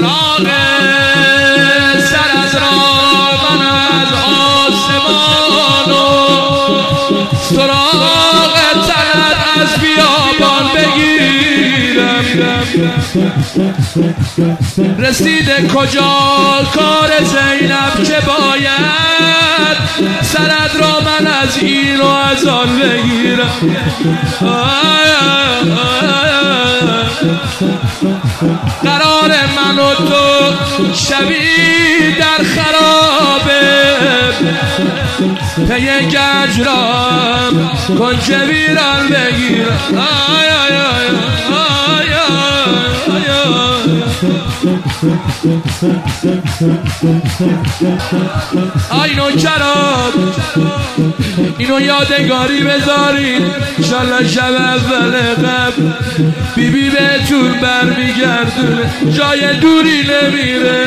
چراغ سرت را من از آسمان و سراغ تنت از بیابان بگیرم. رسیده کجا کار زینب که باید سرت را من از این و از آن بگیرم. قرار من و تو شبی در خرابه پی گجرام کنج ویران بگیرم. آی نوکران اینو یادگاری بذارید انشالله شب اول قبل بیبی بهتون برمیگردونه جای دوری نمیره.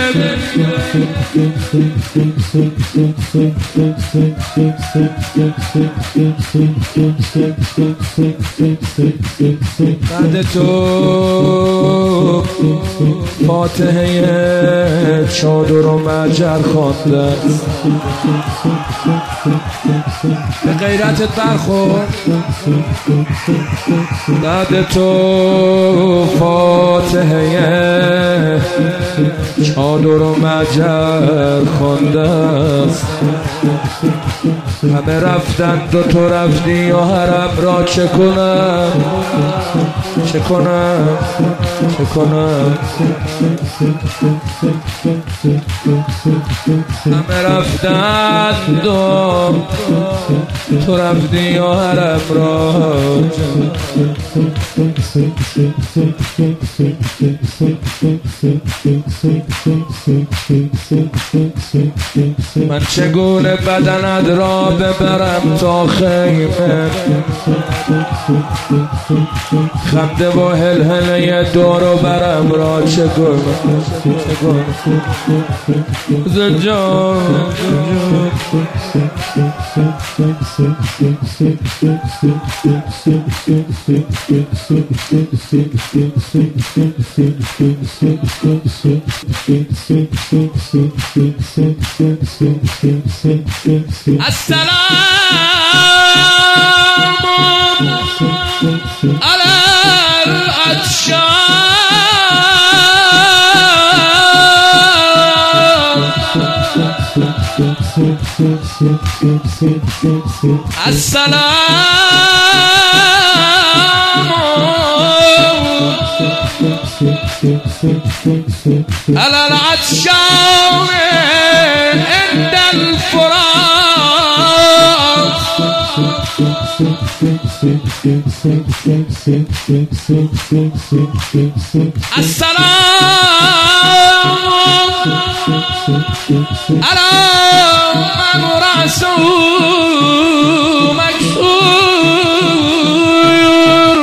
بعد تو فاتحه چادر و مجر خوانده به غیرتت برخورد. بعد تو فاتحه چادر و مجر خوانده همه رفتند و تو رفتی و حرم را چه کنم چه کنم چه کنم. همه رفتند و تو رفتی و حرم را من چگونه بدنت را ببرم تا خیمه خنده و هلهله دور و برم را چگونه زنجان السلام على العطشان السلام على العطشان عند الفراق السلام على من رأسه مكسور.